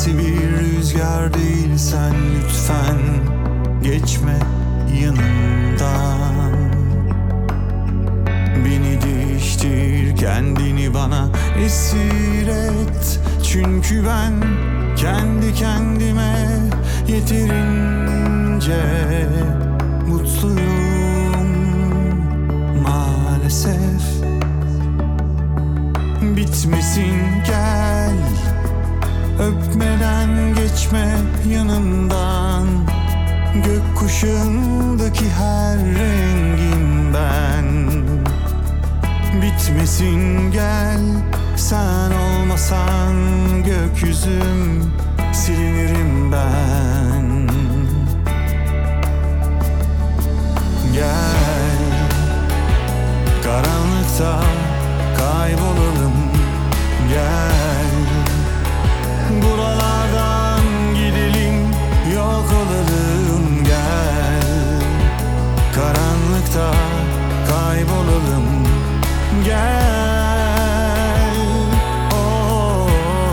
Asi bir rüzgar değilsen lütfen geçme yanımdan. Beni değiştir, kendini bana esir et. Çünkü ben kendi kendime yeterince mutluyum maalesef. Bitmesin gel, öpmeden geçme yanımdan. Gökkuşağındaki her rengim ben. Bitmesin gel, sen olmasan gökyüzüm silinirim ben. Gel, karanlıkta kaybolalım. Gel, buralardan gidelim, yok olalım. Gel, karanlıkta kaybolalım. Gel, oh.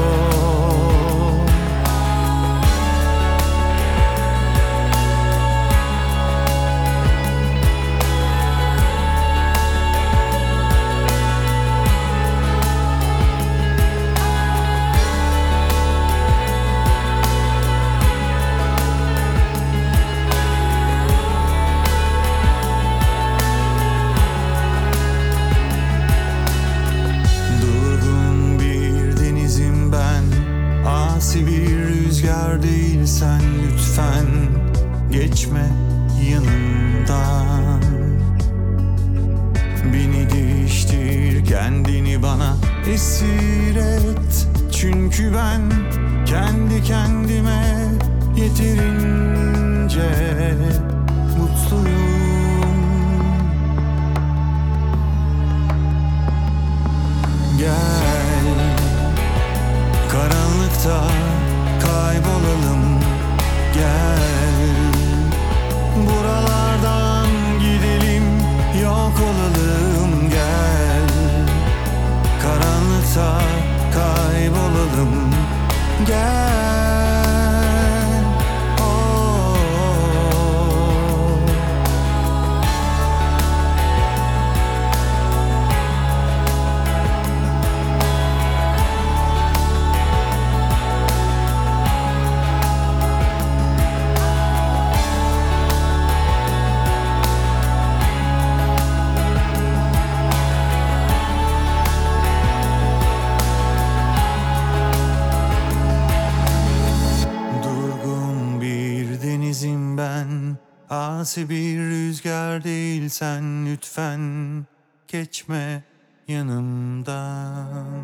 Asi bir rüzgar değilsen lütfen geçme yanımdan. Beni değiştir, kendini bana esir et. Çünkü ben kendi kendime yeterince mutluyum. Gel, karanlıkta kaybolalım. Gel, buralardan gidelim, yok olalım. Gel, karanlıkta kaybolalım. Gel, oh. Ben asi bir rüzgar değilsen lütfen geçme yanımdan.